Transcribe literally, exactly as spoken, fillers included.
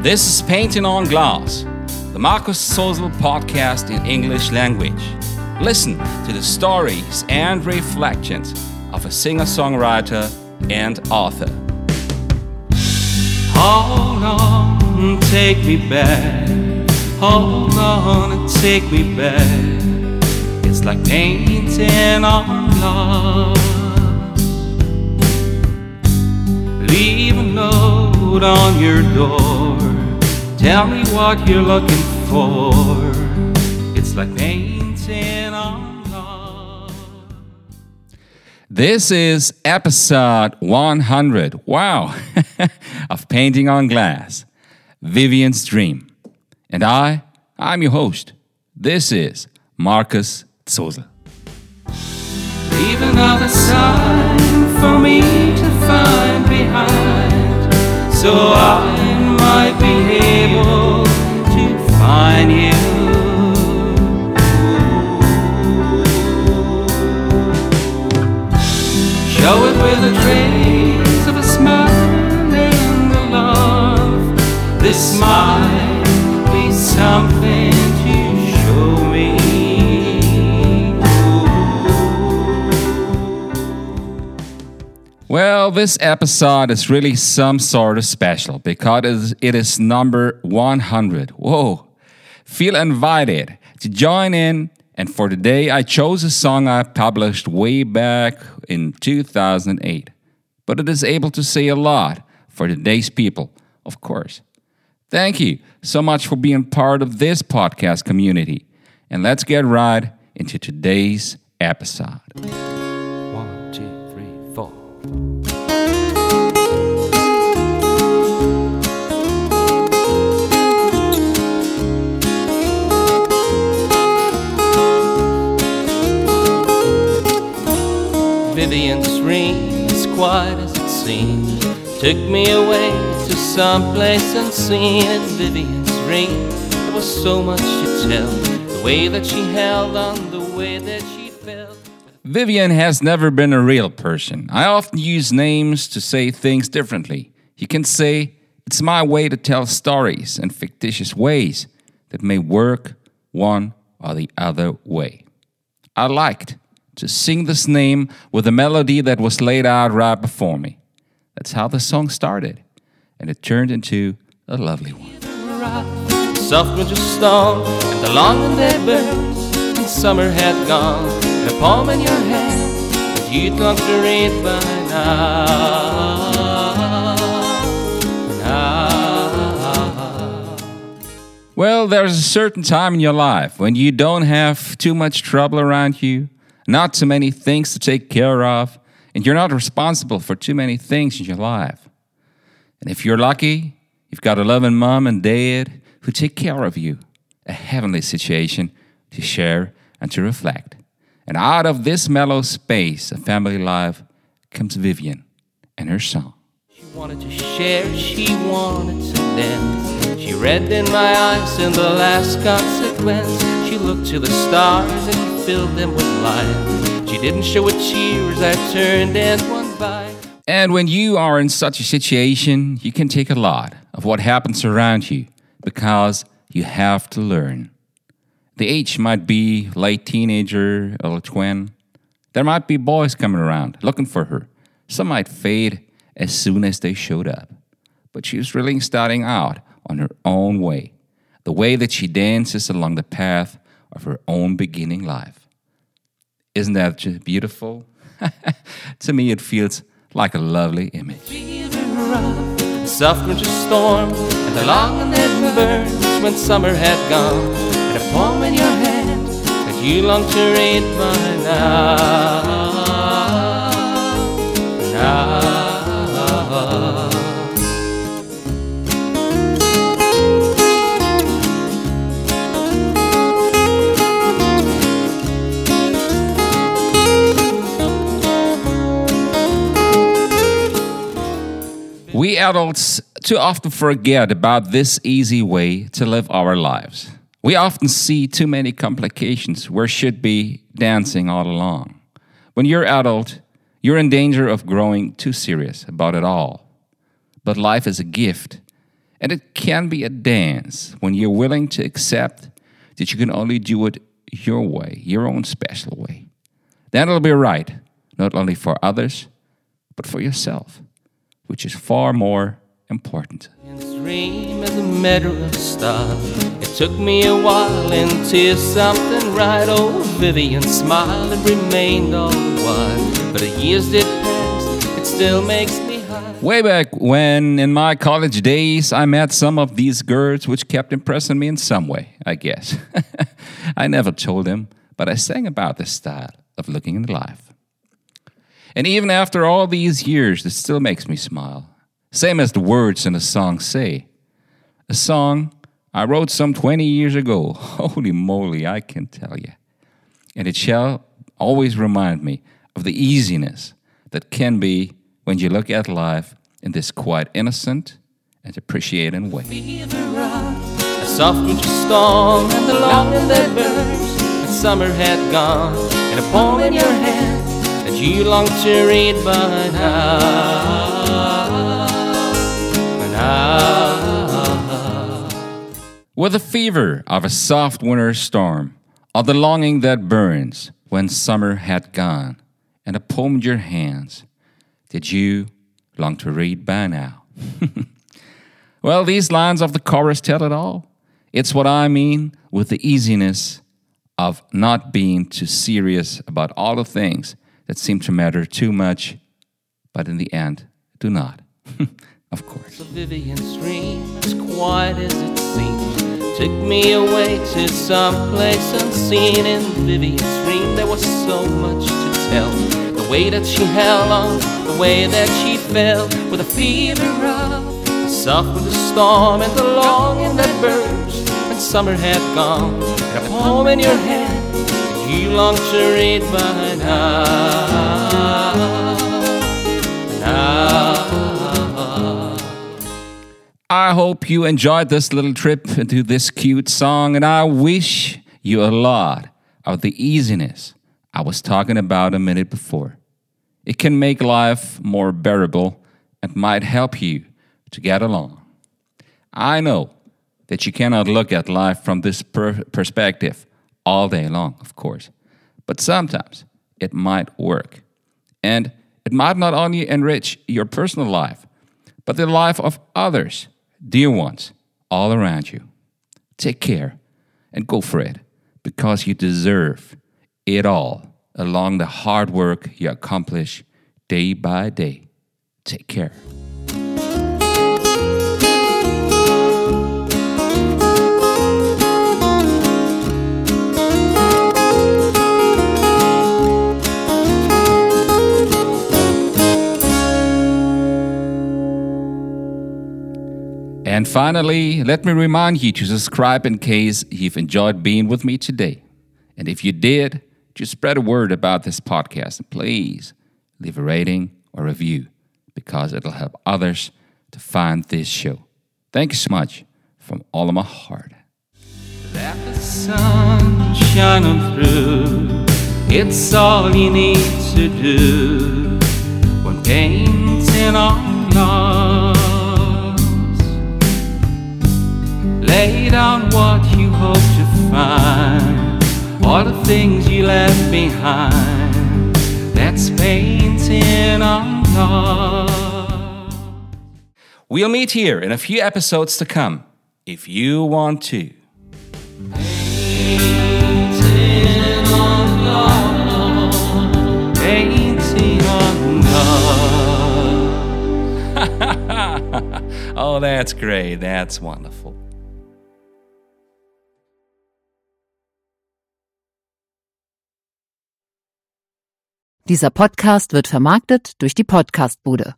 This is Painting on Glass, the Markus Zollsel podcast in English language. Listen to the stories and reflections of a singer-songwriter and author. Hold on, take me back. Hold on and take me back. It's like painting on glass. Leave a note on your door. Tell me what you're looking for. It's like painting on glass. This is episode one hundred, wow, of Painting on Glass, Vivian's Dream. And I, I'm your host. This is Markus Zollsel. Leave another sign for me to find behind, so I might be able to find you. Show it with a trace of a smile and a love. This might be something to show me. Well, this episode is really some sort of special because it is number one hundred. Whoa! Feel invited to join in, and for today I chose a song I published way back in two thousand eight. But it is able to say a lot for today's people, of course. Thank you so much for being part of this podcast community. And let's get right into today's episode. One, two, three, four. Vivian's dream, as quiet as it seemed, took me away to some place unseen. Vivian's dream, there was so much to tell, the way that she held on, the way that she felt. Vivian has never been a real person. I often use names to say things differently. You can say, it's my way to tell stories in fictitious ways that may work one or the other way. I liked to sing this name with a melody that was laid out right before me. That's how the song started, and it turned into a lovely one. Soft winter storm, and the long and day burns, and summer had gone, and a poem in your hand that you'd long to read by now. now. Well, there's a certain time in your life when you don't have too much trouble around you, not too many things to take care of, and you're not responsible for too many things in your life. And if you're lucky, you've got a loving mom and dad who take care of you. A heavenly situation to share and to reflect. And out of this mellow space of family life comes Vivian and her song. She wanted to share, she wanted to dance. She read in my eyes in the last consequence. She looked to the stars and filled them with light. She didn't show a tear as I turned and went by. And when you are in such a situation, you can take a lot of what happens around you because you have to learn. The age might be late teenager, early twin. There might be boys coming around looking for her. Some might fade as soon as they showed up. But she's really starting out on her own way. The way that she dances along the path of her own beginning life. Isn't that just beautiful? To me, it feels like a lovely image. Soft winter storm, and the long and dead burns when summer had gone, and a poem in your hand that you long to read by now. Now. We adults too often forget about this easy way to live our lives. We often see too many complications where should be dancing all along. When you're adult, you're in danger of growing too serious about it all. But life is a gift, And it can be a dance when you're willing to accept that you can only do it your way, your own special way. Then it'll be right, not only for others, but for yourself, which is far more important. Dream as a matter of style. It took me a while into something right. Oh, Vivian smiled and remained all the while. But the years did pass, it still makes me high. Way back when, in my college days, I met some of these girls which kept impressing me in some way, I guess. I never told them, but I sang about this style of looking at life. And even after all these years, it still makes me smile. Same as the words in the song say. A song I wrote some twenty years ago. Holy moly, I can tell you. And it shall always remind me of the easiness that can be when you look at life in this quite innocent and appreciating way. A soft winter storm and the longing that burns when summer had gone, and a poem in your hand that you long to read by now. With the fever of a soft winter storm, or the longing that burns when summer had gone, and a poem in your hands that you long to read by now. Well, these lines of the chorus tell it all. It's what I mean with the easiness of not being too serious about all the things that seem to matter too much, but in the end, do not. Of course. So Vivian's dream, as quiet as it seemed, took me away to some place unseen. In Vivian's dream, there was so much to tell. The way that she held on, the way that she fell, with a fever of the soft with the storm and the longing that burns when summer had gone, and a poem in your hand that you long to read by now. Now. I hope you enjoyed this little trip into this cute song, and I wish you a lot of the easiness I was talking about a minute before. It can make life more bearable and might help you to get along. I know that you cannot look at life from this per- perspective all day long, of course, but sometimes it might work. And it might not only enrich your personal life, but the life of others, dear ones, all around you. Take care and go for it, because you deserve it all along the hard work you accomplish day by day. Take care. And finally, let me remind you to subscribe in case you've enjoyed being with me today. And if you did, just spread a word about this podcast. And please leave a rating or review, because it'll help others to find this show. Thank you so much from all of my heart. Let the sun shine on through. It's all you need to do when painting on glass. Lay down what you hope to find, all the things you left behind. That's painting on glass. We'll meet here in a few episodes to come, if you want to. Painting on glass. Painting on glass. Oh, that's great. That's wonderful. Dieser Podcast wird vermarktet durch die Podcastbude.